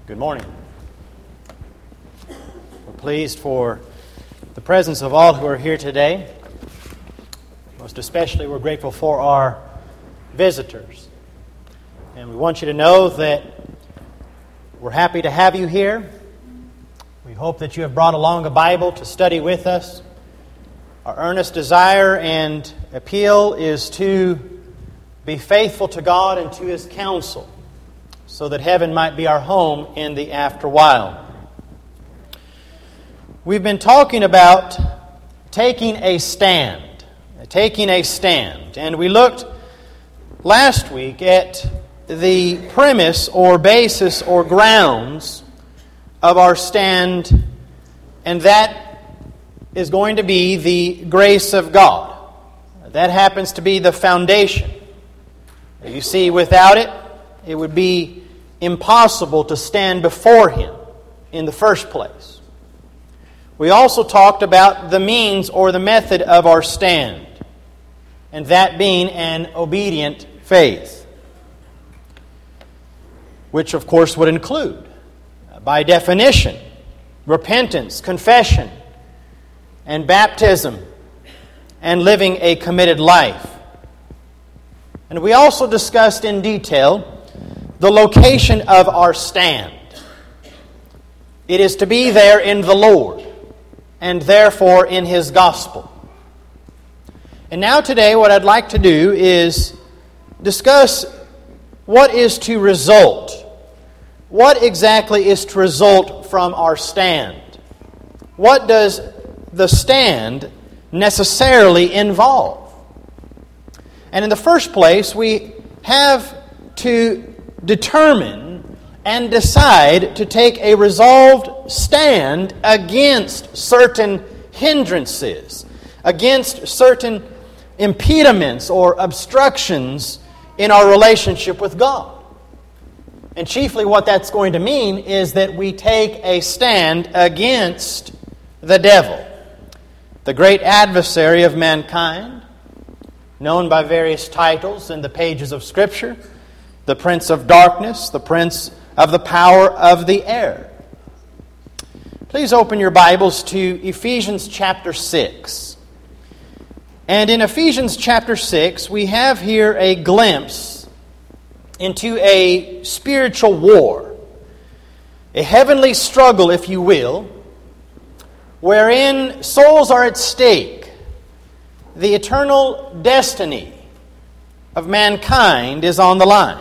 Good morning. We're pleased for the presence of all who are here today. Most especially, we're grateful for our visitors. And we want you to know that we're happy to have you here. We hope that you have brought along a Bible to study with us. Our earnest desire and appeal is to be faithful to God and to His counsel, so that heaven might be our home in the afterwhile. We've been talking about taking a stand. And we looked last week at the premise or basis or grounds of our stand, and that is going to be the grace of God. That happens to be the foundation. You see, without it, it would be impossible to stand before Him in the first place. We also talked about the means or the method of our stand, and that being an obedient faith, which of course would include, by definition, repentance, confession, and baptism, and living a committed life. And we also discussed in detail the location of our stand. It is to be there in the Lord, and therefore in His gospel. And now today what I'd like to do is discuss what is to result. What exactly is to result from our stand? What does the stand necessarily involve? And in the first place, we have to determine and decide to take a resolved stand against certain hindrances, against certain impediments or obstructions in our relationship with God. And chiefly what that's going to mean is that we take a stand against the devil, the great adversary of mankind, known by various titles in the pages of Scripture: the Prince of Darkness, the Prince of the Power of the Air. Please open your Bibles to Ephesians chapter 6. And in Ephesians chapter 6, we have here a glimpse into a spiritual war, a heavenly struggle, if you will, wherein souls are at stake. The eternal destiny of mankind is on the line.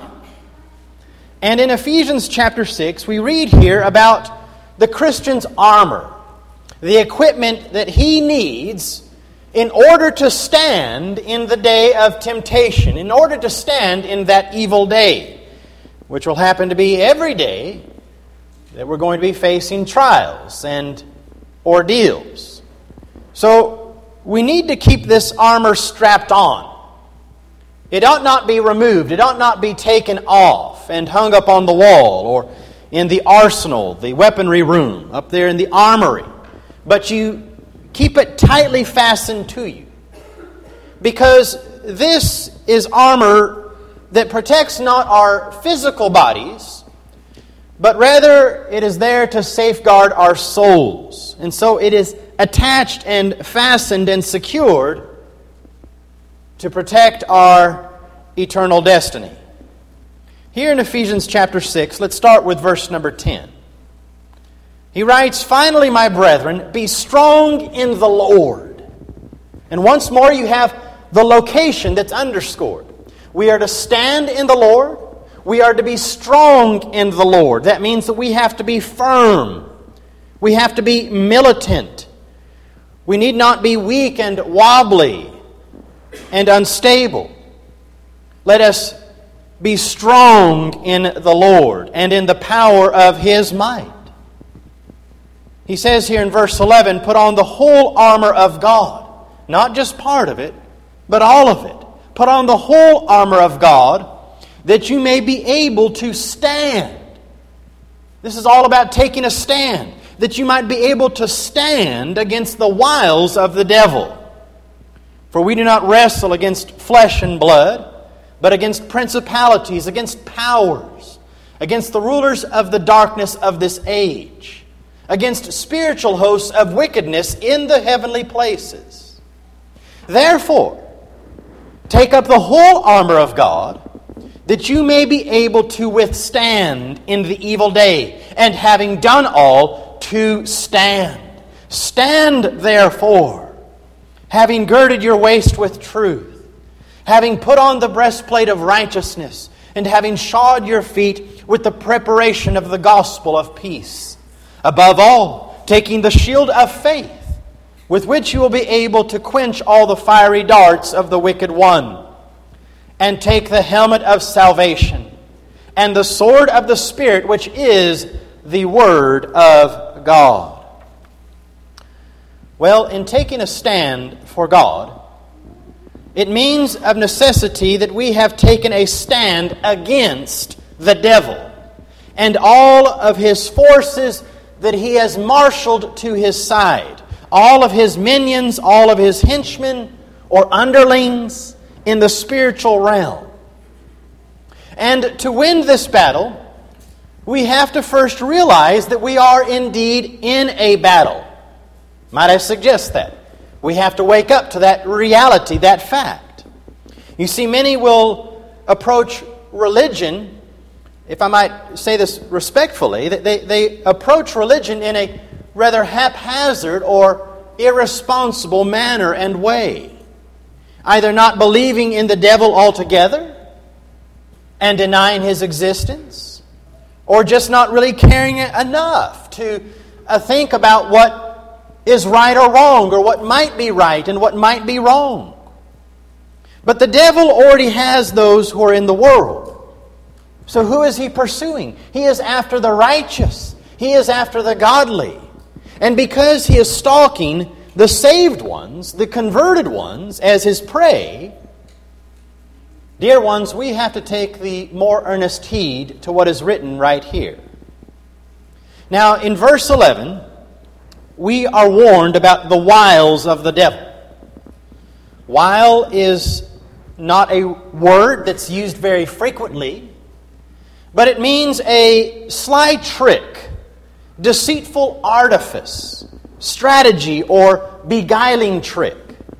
And in Ephesians chapter 6, we read here about the Christian's armor, the equipment that he needs in order to stand in the day of temptation, in order to stand in that evil day, which will happen to be every day that we're going to be facing trials and ordeals. So we need to keep this armor strapped on. It ought not be removed. It ought not be taken off and hung up on the wall or in the arsenal, the weaponry room, up there in the armory. But you keep it tightly fastened to you, because this is armor that protects not our physical bodies, but rather it is there to safeguard our souls. And so it is attached and fastened and secured to protect our eternal destiny. Here in Ephesians chapter 6, let's start with verse number 10. He writes, "Finally, my brethren, be strong in the Lord." And once more you have the location that's underscored. We are to stand in the Lord. We are to be strong in the Lord. That means that we have to be firm. We have to be militant. We need not be weak and wobbly and unstable. Let us be strong in the Lord and in the power of His might. He says here in verse 11, "Put on the whole armor of God." Not just part of it, but all of it. Put on the whole armor of God, that you may be able to stand. This is all about taking a stand, that you might be able to stand against the wiles of the devil. For we do not wrestle against flesh and blood, but against principalities, against powers, against the rulers of the darkness of this age, against spiritual hosts of wickedness in the heavenly places. Therefore, take up the whole armor of God, that you may be able to withstand in the evil day, and having done all, to stand. Stand therefore, having girded your waist with truth, having put on the breastplate of righteousness, and having shod your feet with the preparation of the gospel of peace. Above all, taking the shield of faith, with which you will be able to quench all the fiery darts of the wicked one, and take the helmet of salvation, and the sword of the Spirit, which is the Word of God. Well, in taking a stand for God, it means of necessity that we have taken a stand against the devil and all of his forces that he has marshaled to his side, all of his minions, all of his henchmen or underlings in the spiritual realm. And to win this battle, we have to first realize that we are indeed in a battle. Might I suggest that? We have to wake up to that reality, that fact. You see, many will approach religion, if I might say this respectfully, that they approach religion in a rather haphazard or irresponsible manner and way. Either not believing in the devil altogether and denying his existence, or just not really caring enough to think about what is right or wrong, or what might be right and what might be wrong. But the devil already has those who are in the world. So who is he pursuing? He is after the righteous. He is after the godly. And because he is stalking the saved ones, the converted ones, as his prey, dear ones, we have to take the more earnest heed to what is written right here. Now, in verse 11, we are warned about the wiles of the devil. Wile is not a word that's used very frequently, but it means a sly trick, deceitful artifice, strategy, or beguiling trick.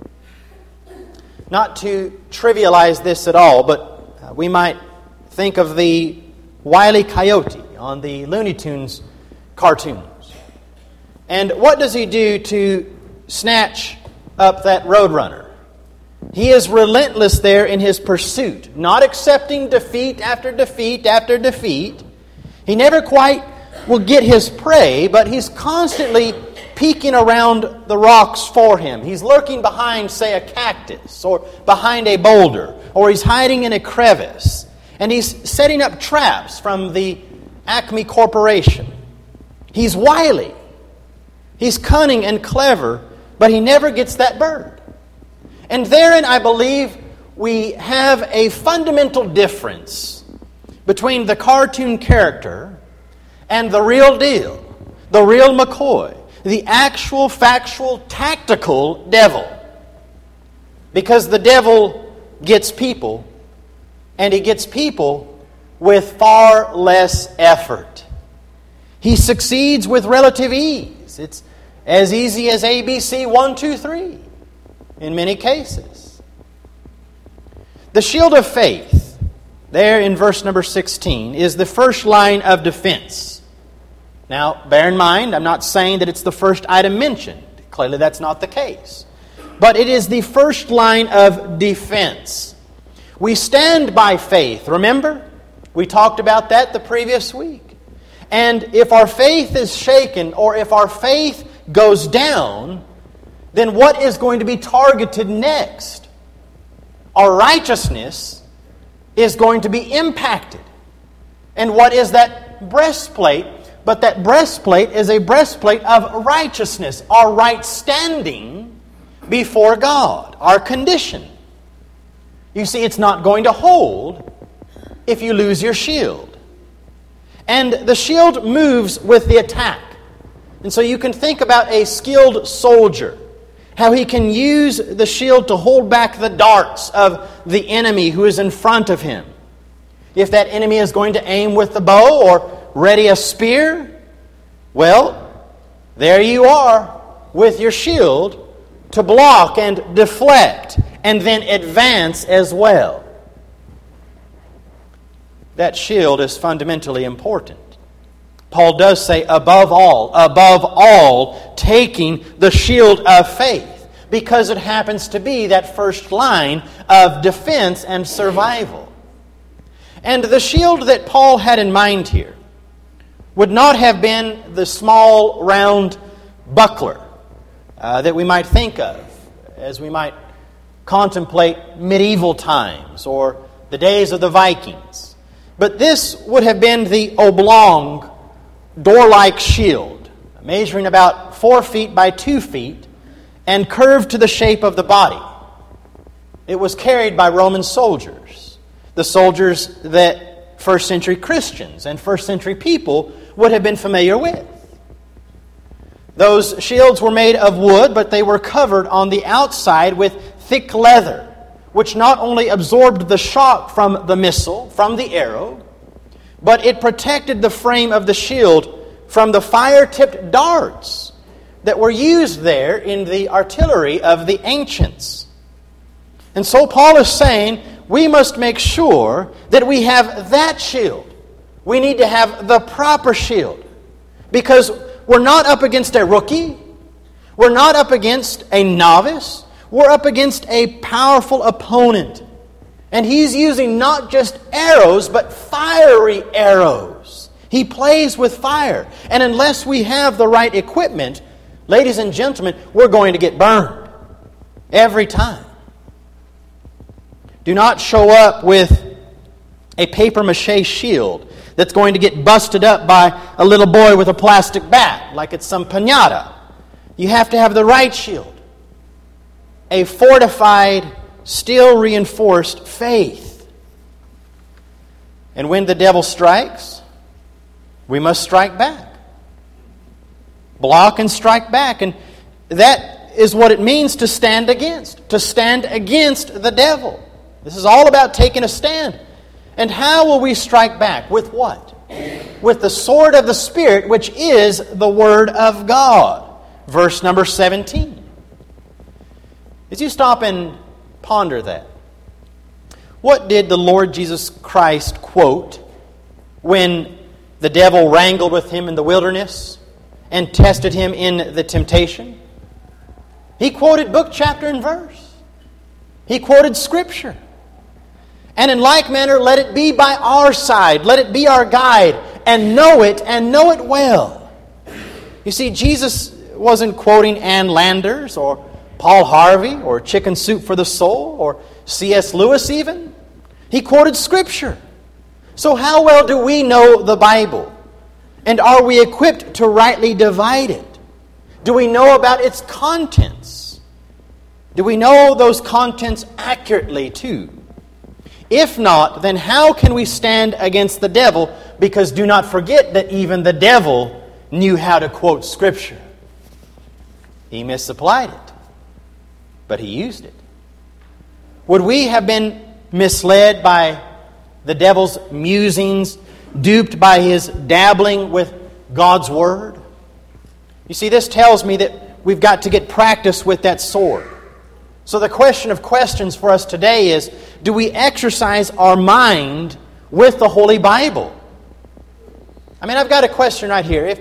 Not to trivialize this at all, but we might think of the Wile E. Coyote on the Looney Tunes cartoons. And what does he do to snatch up that roadrunner? He is relentless there in his pursuit, not accepting defeat after defeat after defeat. He never quite will get his prey, but he's constantly peeking around the rocks for him. He's lurking behind, say, a cactus, or behind a boulder, or he's hiding in a crevice. And he's setting up traps from the Acme Corporation. He's wily. He's cunning and clever, but he never gets that bird. And therein, I believe, we have a fundamental difference between the cartoon character and the real deal, the real McCoy, the actual, factual, tactical devil. Because the devil gets people, and he gets people with far less effort. He succeeds with relative ease. It's as easy as ABC 1, 2, 3 in many cases. The shield of faith, there in verse number 16, is the first line of defense. Now, bear in mind, I'm not saying that it's the first item mentioned. Clearly, that's not the case. But it is the first line of defense. We stand by faith, remember? We talked about that the previous week. And if our faith is shaken, or if our faith goes down, then what is going to be targeted next? Our righteousness is going to be impacted. And what is that breastplate? But that breastplate is a breastplate of righteousness, our right standing before God, our condition. You see, it's not going to hold if you lose your shield. And the shield moves with the attack. And so you can think about a skilled soldier, how he can use the shield to hold back the darts of the enemy who is in front of him. If that enemy is going to aim with the bow or ready a spear, well, there you are with your shield to block and deflect and then advance as well. That shield is fundamentally important. Paul does say, above all, taking the shield of faith, because it happens to be that first line of defense and survival. And the shield that Paul had in mind here would not have been the small, round buckler that we might think of as we might contemplate medieval times or the days of the Vikings. But this would have been the oblong, door-like shield, measuring about 4 feet by 2 feet and curved to the shape of the body. It was carried by Roman soldiers, the soldiers that first century Christians and first century people would have been familiar with. Those shields were made of wood, but they were covered on the outside with thick leather, which not only absorbed the shock from the missile, from the arrow, but it protected the frame of the shield from the fire-tipped darts that were used there in the artillery of the ancients. And so Paul is saying, we must make sure that we have that shield. We need to have the proper shield, because we're not up against a rookie. We're not up against a novice. We're up against a powerful opponent. And he's using not just arrows, but fiery arrows. He plays with fire. And unless we have the right equipment, ladies and gentlemen, we're going to get burned every time. Do not show up with a papier-mâché shield that's going to get busted up by a little boy with a plastic bat, like it's some piñata. You have to have the right shield. A fortified, steel-reinforced faith. And when the devil strikes, we must strike back. Block and strike back. And that is what it means to stand against the devil. This is all about taking a stand. And how will we strike back? With what? With the sword of the Spirit, which is the Word of God. Verse number 17. As you stop and ponder that, what did the Lord Jesus Christ quote when the devil wrangled with him in the wilderness and tested him in the temptation? He quoted book, chapter, and verse. He quoted Scripture. And in like manner, let it be by our side. Let it be our guide. And know it well. You see, Jesus wasn't quoting Ann Landers or Paul Harvey or Chicken Soup for the Soul or C.S. Lewis even. He quoted Scripture. So how well do we know the Bible? And are we equipped to rightly divide it? Do we know about its contents? Do we know those contents accurately too? If not, then how can we stand against the devil? Because do not forget that even the devil knew how to quote Scripture. He misapplied it, but he used it. Would we have been misled by the devil's musings, duped by his dabbling with God's Word? You see, this tells me that we've got to get practice with that sword. So the question of questions for us today is, do we exercise our mind with the Holy Bible? I mean, I've got a question right here.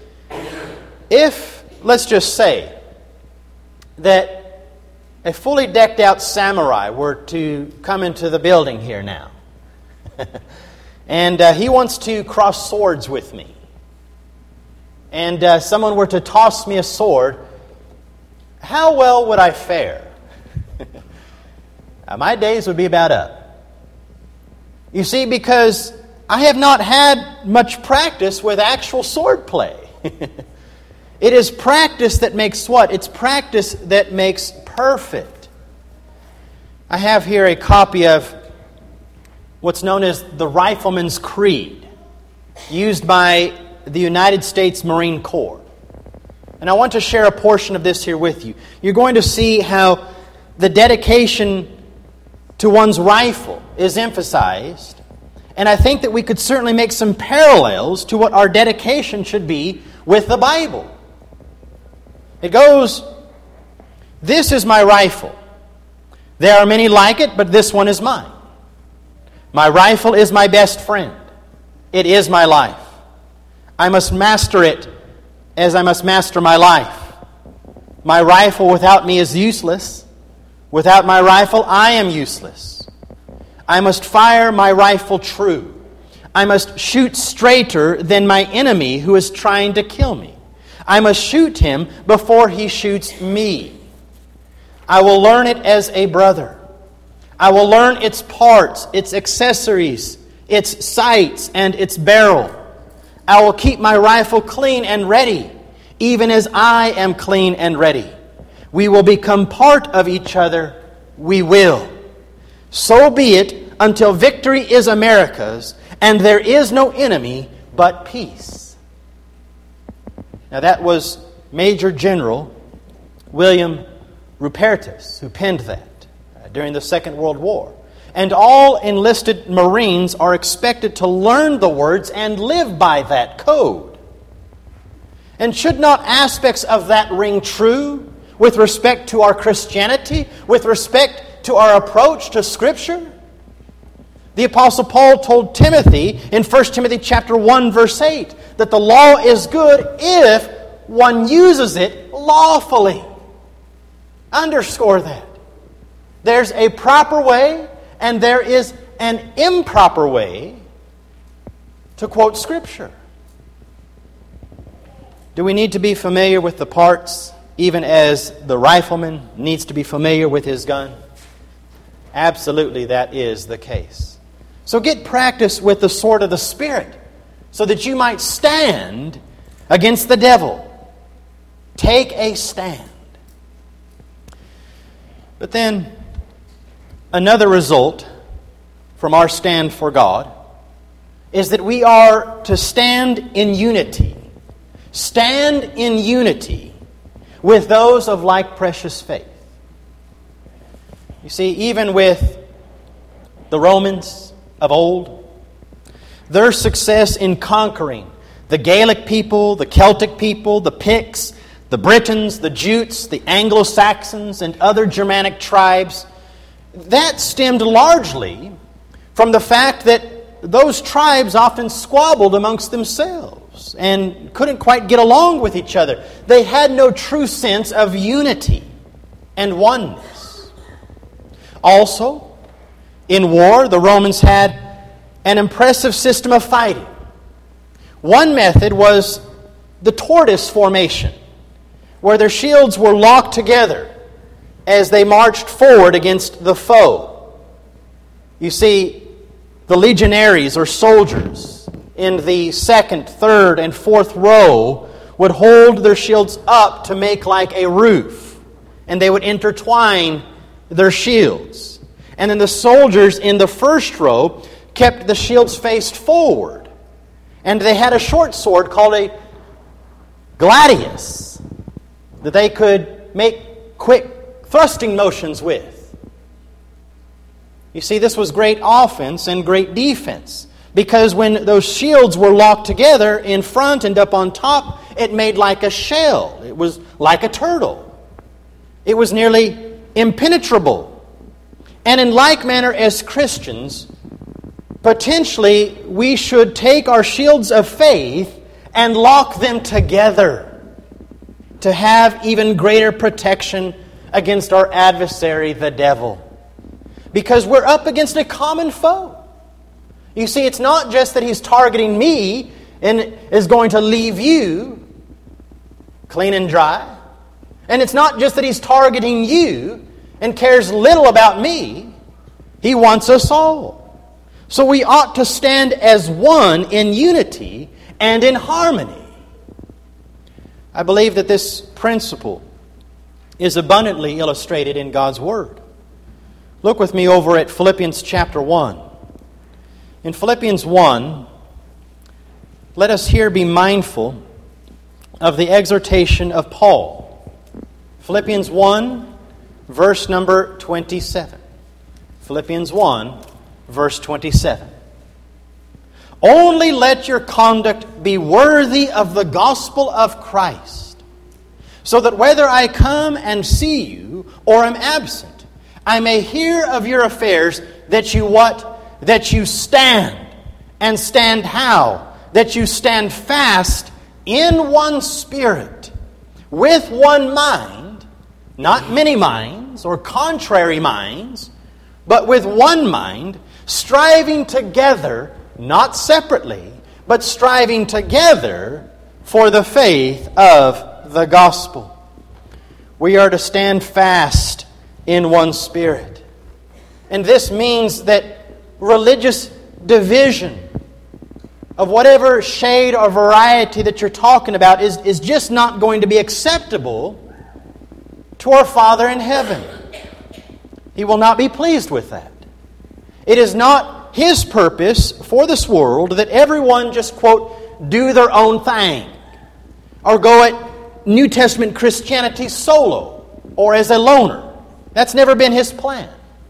If let's just say that a fully decked out samurai were to come into the building here now, and he wants to cross swords with me, and someone were to toss me a sword, how well would I fare? My days would be about up. You see, because I have not had much practice with actual sword play. It is practice that makes what? It's practice that makes perfect. I have here a copy of what's known as the Rifleman's Creed, used by the United States Marine Corps. And I want to share a portion of this here with you. You're going to see how the dedication to one's rifle is emphasized, And I think that we could certainly make some parallels to what our dedication should be with the Bible. It goes, "This is my rifle. There are many like it, but this one is mine. My rifle is my best friend. It is my life. I must master it as I must master my life. My rifle without me is useless. Without my rifle, I am useless. I must fire my rifle true. I must shoot straighter than my enemy who is trying to kill me. I must shoot him before he shoots me. I will learn it as a brother. I will learn its parts, its accessories, its sights, and its barrel. I will keep my rifle clean and ready, even as I am clean and ready. We will become part of each other. We will. So be it until victory is America's, and there is no enemy but peace." Now that was Major General William Rupertus who penned that during the Second World War. And all enlisted Marines are expected to learn the words and live by that code. And should not aspects of that ring true with respect to our Christianity, with respect to our approach to Scripture? The Apostle Paul told Timothy in 1 Timothy chapter 1, verse 8, that the law is good if one uses it lawfully. Underscore that. There's a proper way and there is an improper way to quote Scripture. Do we need to be familiar with the parts, even as the rifleman needs to be familiar with his gun? Absolutely, that is the case. So get practice with the sword of the Spirit, so that you might stand against the devil. Take a stand. But then, another result from our stand for God is that we are to stand in unity. Stand in unity with those of like precious faith. You see, even with the Romans of old, their success in conquering the Gaelic people, the Celtic people, the Picts, the Britons, the Jutes, the Anglo-Saxons, and other Germanic tribes, that stemmed largely from the fact that those tribes often squabbled amongst themselves and couldn't quite get along with each other. They had no true sense of unity and oneness. Also, in war, the Romans had an impressive system of fighting. One method was the tortoise formation, where their shields were locked together as they marched forward against the foe. You see, the legionaries or soldiers in the second, third, and fourth row would hold their shields up to make like a roof, and they would intertwine their shields. And then the soldiers in the first row kept the shields faced forward, and they had a short sword called a gladius that they could make quick thrusting motions with. You see, this was great offense and great defense, because when those shields were locked together in front and up on top, it made like a shell. It was like a turtle. It was nearly impenetrable. And in like manner as Christians, potentially we should take our shields of faith and lock them together to have even greater protection against our adversary, the devil. Because we're up against a common foe. You see, it's not just that he's targeting me and is going to leave you clean and dry. And it's not just that he's targeting you and cares little about me. He wants us all. So we ought to stand as one in unity and in harmony. I believe that this principle is abundantly illustrated in God's Word. Look with me over at Philippians chapter 1. In Philippians 1, let us here be mindful of the exhortation of Paul. Philippians 1, verse number 27. Philippians 1, verse 27. Only let your conduct be worthy of the gospel of Christ, so that whether I come and see you or am absent, I may hear of your affairs, that you what? That you stand. And stand how? That you stand fast in one spirit, with one mind, not many minds or contrary minds, but with one mind, striving together, not separately, but striving together for the faith of the gospel. We are to stand fast in one spirit. And this means that religious division of whatever shade or variety that you're talking about is just not going to be acceptable to our Father in heaven. He will not be pleased with that. It is not His purpose for this world that everyone just, quote, do their own thing, or go at New Testament Christianity solo, or as a loner. That's never been His plan.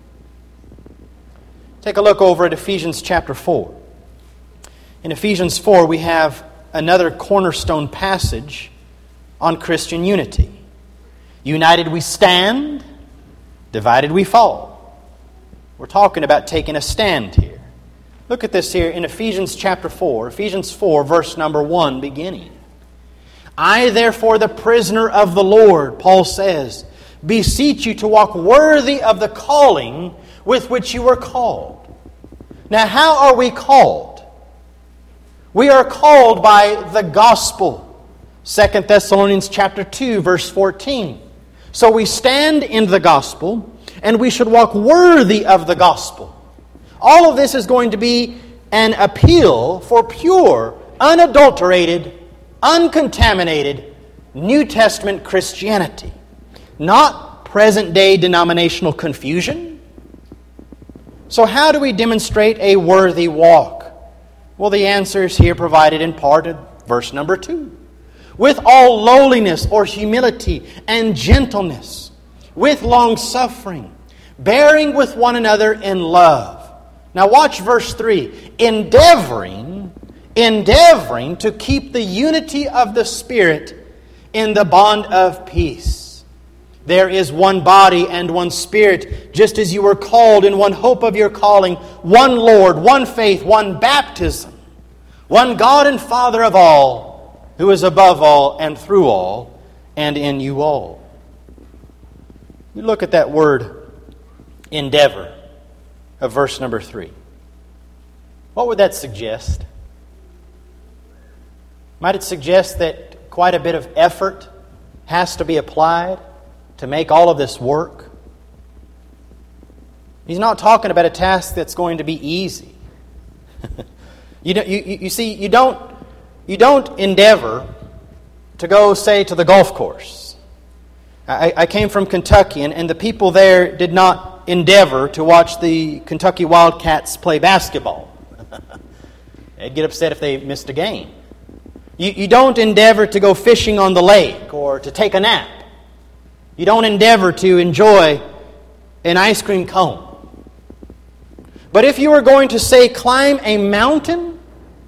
Take a look over at Ephesians chapter 4. In Ephesians 4, we have another cornerstone passage on Christian unity. United we stand, divided we fall. We're talking about taking a stand here. Look at this here in Ephesians chapter 4. Ephesians 4, verse number 1, beginning. I, therefore, the prisoner of the Lord, Paul says, beseech you to walk worthy of the calling with which you were called. Now, how are we called? We are called by the gospel. 2 Thessalonians chapter 2, verse 14. So we stand in the gospel, and we should walk worthy of the gospel. All of this is going to be an appeal for pure, unadulterated, uncontaminated New Testament Christianity. Not present-day denominational confusion. So how do we demonstrate a worthy walk? Well, the answer is here provided in part in verse number 2. With all lowliness or humility and gentleness, with long-suffering, bearing with one another in love. Now watch verse 3. Endeavoring to keep the unity of the Spirit in the bond of peace. There is one body and one Spirit, just as you were called in one hope of your calling, one Lord, one faith, one baptism, one God and Father of all, who is above all and through all and in you all. You look at that word, endeavor, of verse number 3. What would that suggest? Might it suggest that quite a bit of effort has to be applied to make all of this work? He's not talking about a task that's going to be easy. You see, you don't endeavor to go, say, to the golf course. I came from Kentucky, and the people there did not endeavor to watch the Kentucky Wildcats play basketball. They'd get upset if they missed a game. You don't endeavor to go fishing on the lake or to take a nap. You don't endeavor to enjoy an ice cream cone. But if you were going to, say, climb a mountain,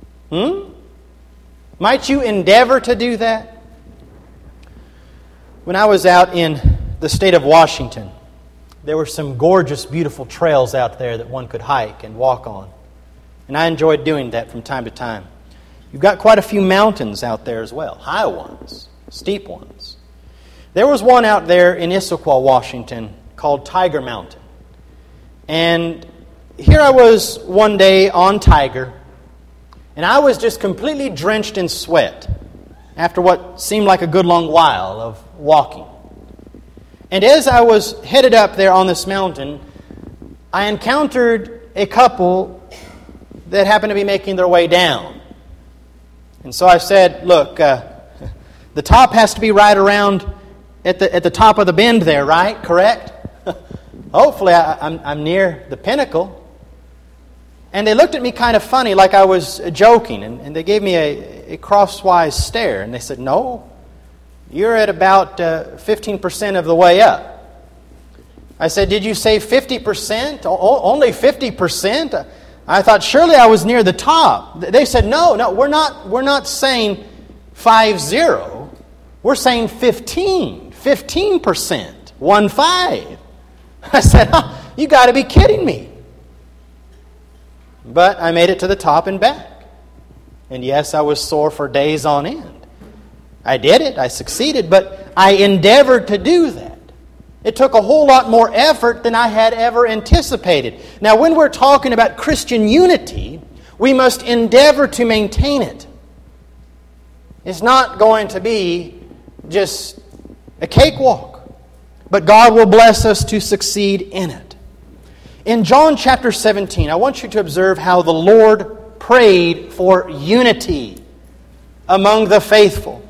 might you endeavor to do that? When I was out in the state of Washington, there were some gorgeous, beautiful trails out there that one could hike and walk on. And I enjoyed doing that from time to time. You've got quite a few mountains out there as well, high ones, steep ones. There was one out there in Issaquah, Washington, called Tiger Mountain. And here I was one day on Tiger, and I was just completely drenched in sweat after what seemed like a good long while of walking. And as I was headed up there on this mountain, I encountered a couple that happened to be making their way down. And so I said, look, the top has to be right around at the top of the bend there, right? Correct? Hopefully I'm near the pinnacle. And they looked at me kind of funny, like I was joking, and they gave me a crosswise stare. And they said, no, you're at about 15% of the way up. I said, did you say 50%? Only 50%? I thought surely I was near the top. They said, no, we're not saying 5-0. We're saying 15%. 15%. I said, you got to be kidding me. But I made it to the top and back. And yes, I was sore for days on end. I did it. I succeeded. But I endeavored to do that. It took a whole lot more effort than I had ever anticipated. Now, when we're talking about Christian unity, we must endeavor to maintain it. It's not going to be just a cakewalk, but God will bless us to succeed in it. In John chapter 17, I want you to observe how the Lord prayed for unity among the faithful.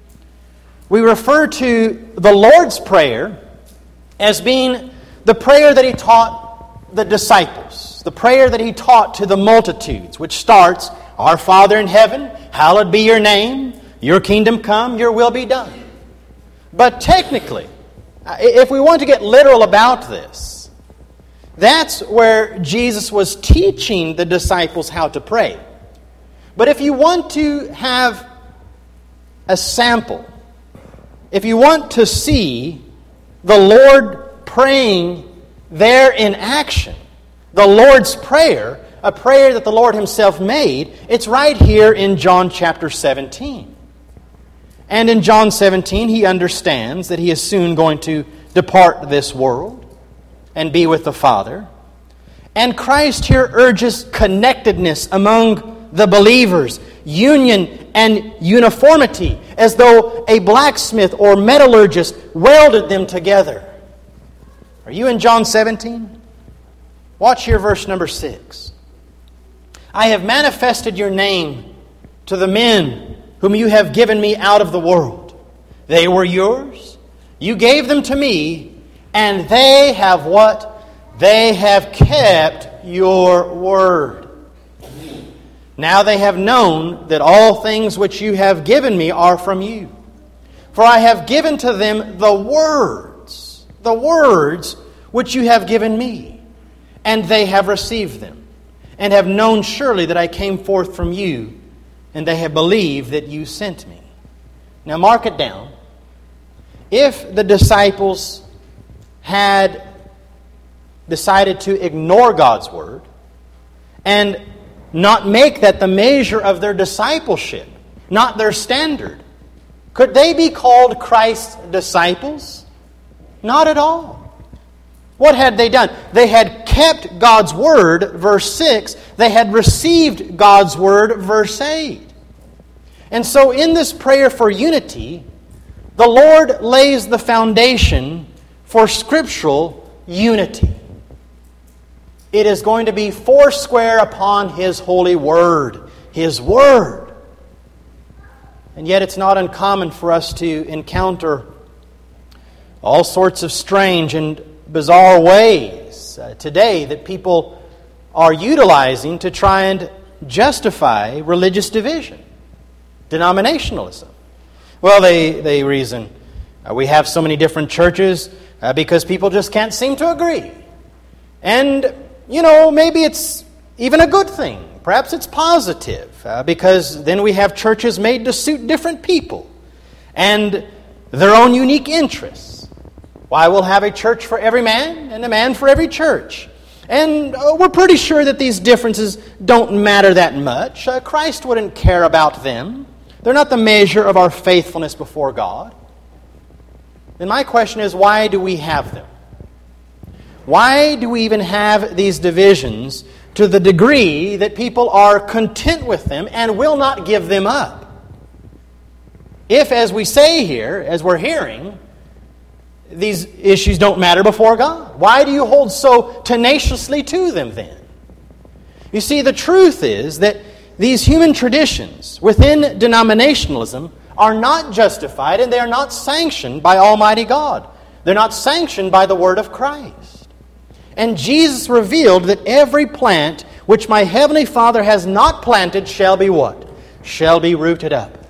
We refer to the Lord's Prayer as being the prayer that He taught the disciples, the prayer that He taught to the multitudes, which starts, Our Father in heaven, hallowed be your name, your kingdom come, your will be done. But technically, if we want to get literal about this, that's where Jesus was teaching the disciples how to pray. But if you want to have a sample, if you want to see the Lord praying there in action, the Lord's Prayer, a prayer that the Lord Himself made, it's right here in John chapter 17. And in John 17, He understands that He is soon going to depart this world and be with the Father. And Christ here urges connectedness among the believers, union and uniformity, as though a blacksmith or metallurgist welded them together. Are you in John 17? Watch here verse number 6. I have manifested your name to the men whom you have given me out of the world. They were yours. You gave them to me, and they have what? They have kept your word. Now they have known that all things which you have given me are from you. For I have given to them the words which you have given me, and they have received them, and have known surely that I came forth from you, and they have believed that you sent me. Now mark it down. If the disciples had decided to ignore God's word and not make that the measure of their discipleship, not their standard, could they be called Christ's disciples? Not at all. What had they done? They had kept God's word, verse 6. They had received God's word, verse 8. And so in this prayer for unity, the Lord lays the foundation for scriptural unity. It is going to be foursquare upon His holy word, His word. And yet it's not uncommon for us to encounter all sorts of strange and bizarre ways today that people are utilizing to try and justify religious division, denominationalism. Well, they reason, we have so many different churches because people just can't seem to agree. And, maybe it's even a good thing. Perhaps it's positive because then we have churches made to suit different people and their own unique interests. Why, we'll have a church for every man and a man for every church. And we're pretty sure that these differences don't matter that much. Christ wouldn't care about them. They're not the measure of our faithfulness before God. Then my question is, why do we have them? Why do we even have these divisions to the degree that people are content with them and will not give them up? If, as we say here, as we're hearing, these issues don't matter before God, why do you hold so tenaciously to them then? You see, the truth is that these human traditions within denominationalism are not justified and they are not sanctioned by Almighty God. They're not sanctioned by the Word of Christ. And Jesus revealed that every plant which my Heavenly Father has not planted shall be what? Shall be rooted up.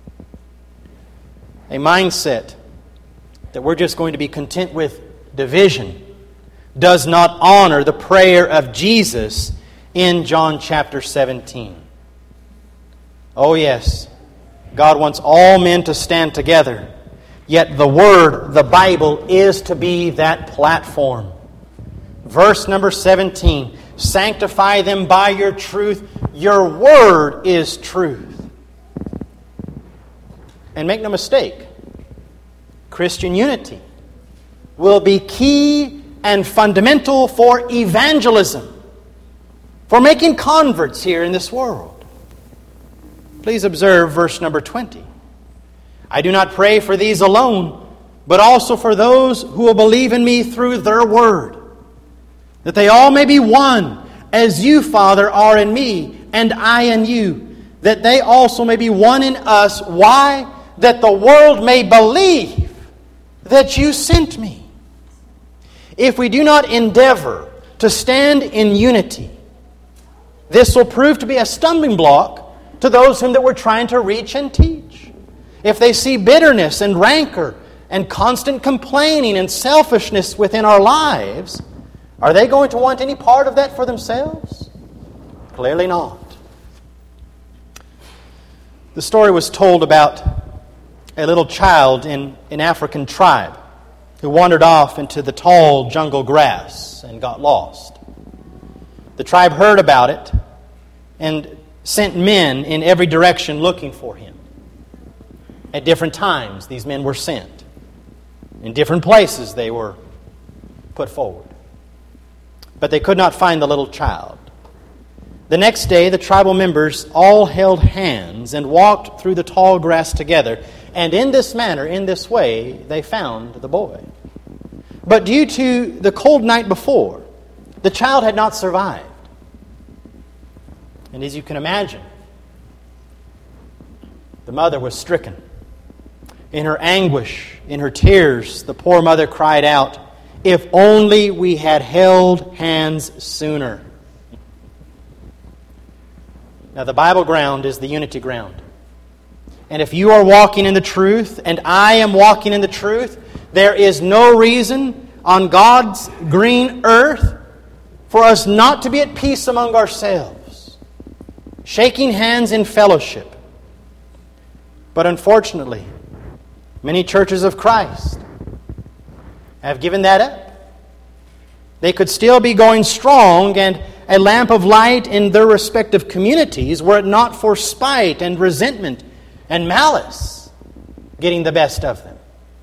A mindset that we're just going to be content with division does not honor the prayer of Jesus in John chapter 17. Oh yes, God wants all men to stand together, yet the Word, the Bible, is to be that platform. Verse number 17, sanctify them by your truth. Your Word is truth. And make no mistake, Christian unity will be key and fundamental for evangelism, for making converts here in this world. Please observe verse number 20. I do not pray for these alone, but also for those who will believe in me through their word, that they all may be one, as you, Father, are in me, and I in you, that they also may be one in us. Why? That the world may believe that you sent me. If we do not endeavor to stand in unity, this will prove to be a stumbling block to those whom that we're trying to reach and teach. If they see bitterness and rancor and constant complaining and selfishness within our lives, are they going to want any part of that for themselves? Clearly not. The story was told about a little child in an African tribe who wandered off into the tall jungle grass and got lost. The tribe heard about it and sent men in every direction looking for him. At different times, these men were sent. In different places, they were put forward. But they could not find the little child. The next day, the tribal members all held hands and walked through the tall grass together. And in this manner, in this way, they found the boy. But due to the cold night before, the child had not survived. And as you can imagine, the mother was stricken. In her anguish, in her tears, the poor mother cried out, "If only we had held hands sooner." Now, the Bible ground is the unity ground. And if you are walking in the truth, and I am walking in the truth, there is no reason on God's green earth for us not to be at peace among ourselves, shaking hands in fellowship. But unfortunately, many churches of Christ have given that up. They could still be going strong and a lamp of light in their respective communities were it not for spite and resentment and malice getting the best of them.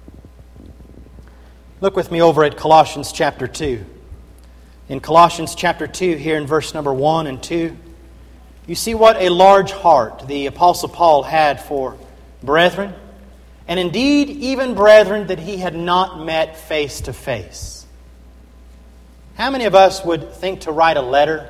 Look with me over at Colossians chapter 2. In Colossians chapter 2, here in verse number 1 and 2, you see what a large heart the Apostle Paul had for brethren, and indeed even brethren that he had not met face to face. How many of us would think to write a letter,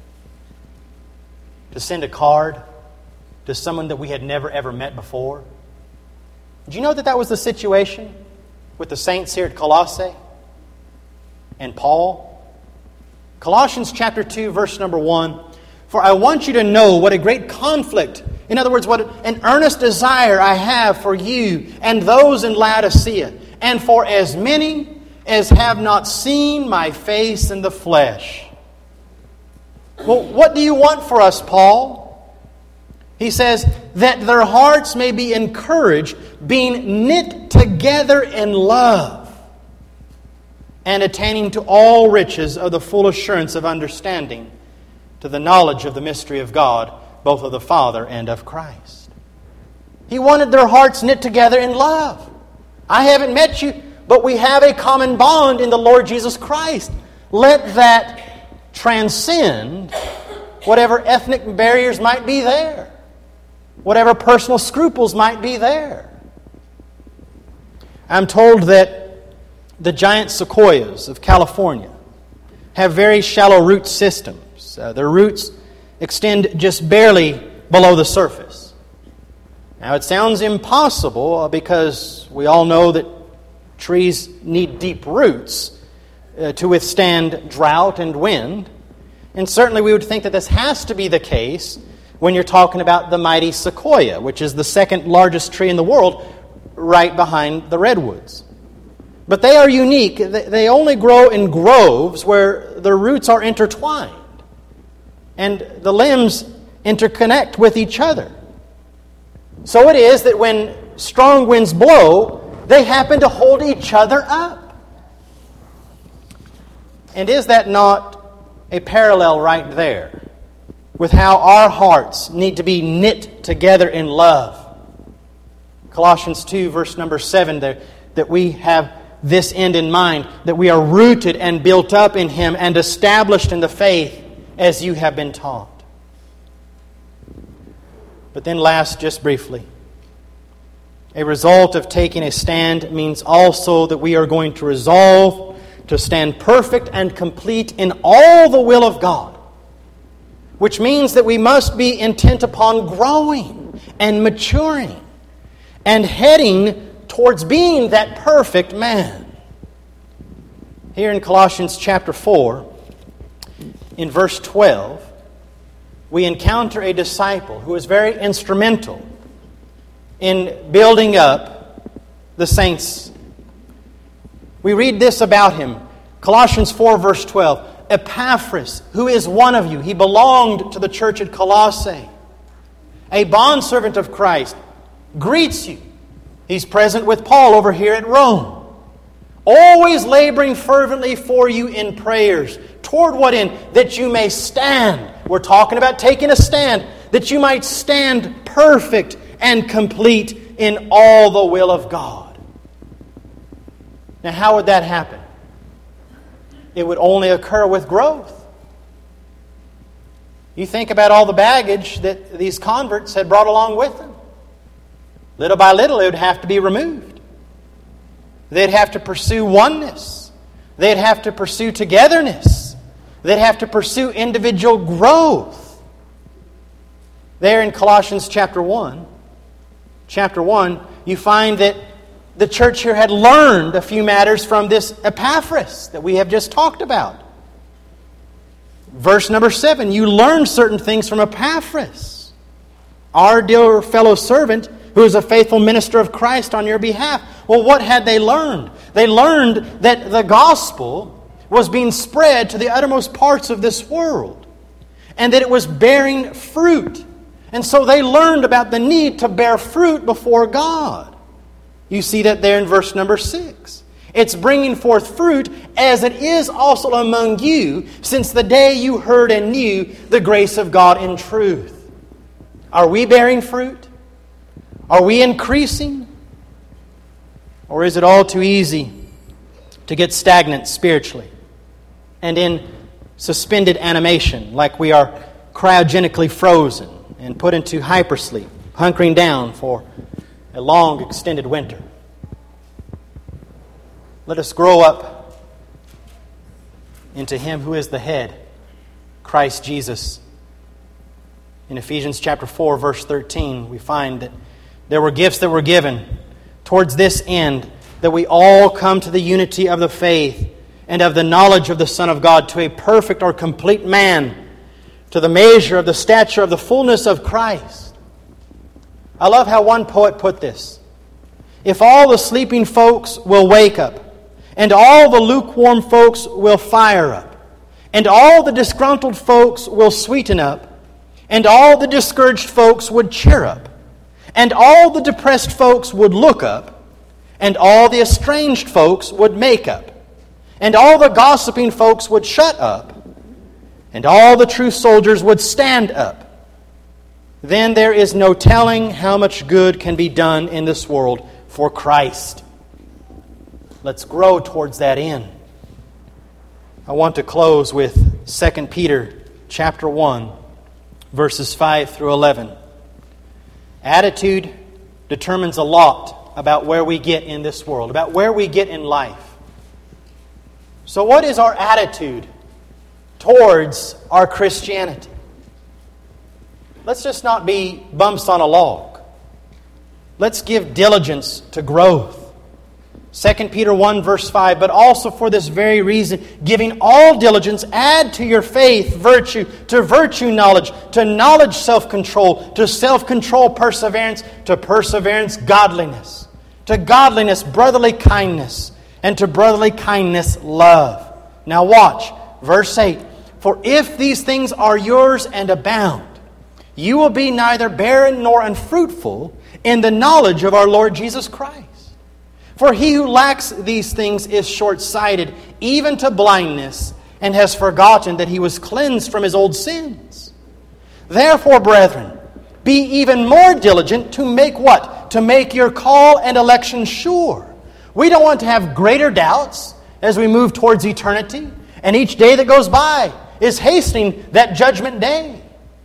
to send a card to someone that we had never ever met before? Do you know that that was the situation with the saints here at Colossae and Paul? Colossians chapter 2, verse number 1. For I want you to know what a great conflict, in other words, what an earnest desire I have for you and those in Laodicea, and for as many as have not seen my face in the flesh. Well, what do you want for us, Paul? He says, that their hearts may be encouraged, being knit together in love, and attaining to all riches of the full assurance of understanding, to the knowledge of the mystery of God, both of the Father and of Christ. He wanted their hearts knit together in love. I haven't met you, but we have a common bond in the Lord Jesus Christ. Let that transcend whatever ethnic barriers might be there, whatever personal scruples might be there. I'm told that the giant sequoias of California have very shallow root systems. Their roots extend just barely below the surface. Now, it sounds impossible because we all know that trees need deep roots to withstand drought and wind. And certainly we would think that this has to be the case when you're talking about the mighty sequoia, which is the second largest tree in the world, right behind the redwoods. But they are unique. They only grow in groves where the roots are intertwined. and the limbs interconnect with each other. So it is that when strong winds blow, they happen to hold each other up. And is that not a parallel right there with how our hearts need to be knit together in love? Colossians 2, verse number 7, that we have this end in mind, that we are rooted and built up in Him and established in the faith as you have been taught. But then last, just briefly, a result of taking a stand means also that we are going to resolve to stand perfect and complete in all the will of God, which means that we must be intent upon growing and maturing and heading towards being that perfect man. Here in Colossians chapter 4, in verse 12, we encounter a disciple who is very instrumental in building up the saints. We read this about him. Colossians 4, verse 12. Epaphras, who is one of you. He belonged to the church at Colossae. A bondservant of Christ, greets you. He's present with Paul over here at Rome. Always laboring fervently for you in prayers. Toward what end? That you may stand. We're talking about taking a stand. That you might stand perfect and complete in all the will of God. Now, how would that happen? It would only occur with growth. You think about all the baggage that these converts had brought along with them. Little by little, it would have to be removed. They'd have to pursue oneness. They'd have to pursue togetherness. They'd have to pursue individual growth. There in Colossians chapter 1, you find that the church here had learned a few matters from this Epaphras that we have just talked about. Verse number 7, you learned certain things from Epaphras, our dear fellow servant, who is a faithful minister of Christ on your behalf. Well, what had they learned? They learned that the gospel was being spread to the uttermost parts of this world, and that it was bearing fruit. And so they learned about the need to bear fruit before God. You see that there in verse number 6. It's bringing forth fruit as it is also among you since the day you heard and knew the grace of God in truth. Are we bearing fruit? Are we increasing? Or is it all too easy to get stagnant spiritually and in suspended animation, like we are cryogenically frozen and put into hypersleep, hunkering down for a long extended winter? Let us grow up into Him who is the head, Christ Jesus. In Ephesians chapter 4, verse 13, we find that there were gifts that were given towards this end, that we all come to the unity of the faith and of the knowledge of the Son of God, to a perfect or complete man, to the measure of the stature of the fullness of Christ. I love how one poet put this. If all the sleeping folks will wake up, and all the lukewarm folks will fire up, and all the disgruntled folks will sweeten up, and all the discouraged folks would cheer up, and all the depressed folks would look up, and all the estranged folks would make up, and all the gossiping folks would shut up, and all the true soldiers would stand up, then there is no telling how much good can be done in this world for Christ. Let's grow towards that end. I want to close with 2 Peter chapter 1, verses 5 through 11. Attitude determines a lot about where we get in this world, about where we get in life. So what is our attitude towards our Christianity? Let's just not be bumps on a log. Let's give diligence to growth. 2 Peter 1 verse 5, but also for this very reason, giving all diligence, add to your faith virtue, to virtue knowledge, to knowledge self-control, to self-control perseverance, to perseverance godliness, to godliness brotherly kindness, and to brotherly kindness love. Now watch, verse 8, For if these things are yours and abound, you will be neither barren nor unfruitful in the knowledge of our Lord Jesus Christ. For he who lacks these things is short-sighted, even to blindness, and has forgotten that he was cleansed from his old sins. Therefore, brethren, be even more diligent to make what? To make your call and election sure. We don't want to have greater doubts as we move towards eternity, and each day that goes by is hastening that judgment day.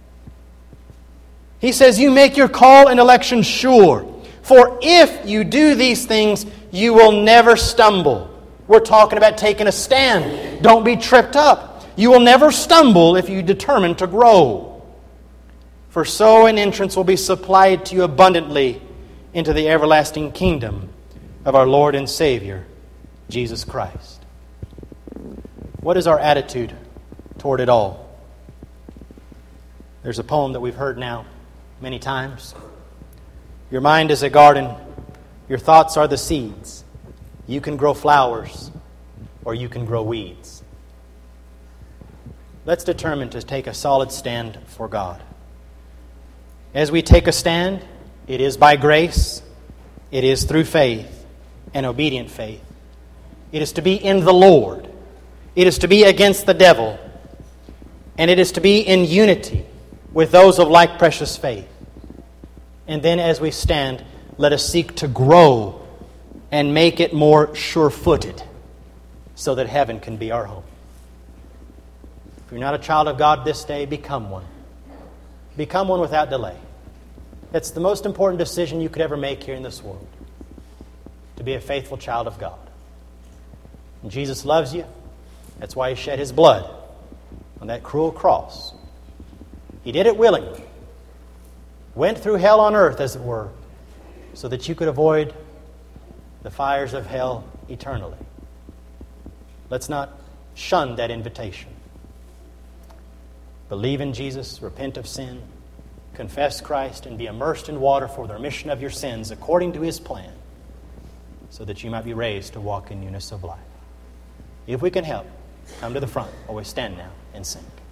He says, you make your call and election sure. For if you do these things, you will never stumble. We're talking about taking a stand. Don't be tripped up. You will never stumble if you determine to grow. For so an entrance will be supplied to you abundantly into the everlasting kingdom of our Lord and Savior, Jesus Christ. What is our attitude toward it all? There's a poem that we've heard now many times. Your mind is a garden. Your thoughts are the seeds. You can grow flowers or you can grow weeds. Let's determine to take a solid stand for God. As we take a stand, it is by grace, it is through faith and obedient faith. It is to be in the Lord. It is to be against the devil. And it is to be in unity with those of like precious faith. And then as we stand, let us seek to grow and make it more sure-footed so that heaven can be our home. If you're not a child of God this day, become one. Become one without delay. That's the most important decision you could ever make here in this world. To be a faithful child of God. And Jesus loves you. That's why He shed His blood on that cruel cross. He did it willingly. Went through hell on earth, as it were, so that you could avoid the fires of hell eternally. Let's not shun that invitation. Believe in Jesus, repent of sin, confess Christ, and be immersed in water for the remission of your sins according to His plan, so that you might be raised to walk in newness of life. If we can help, come to the front while we stand now and sing.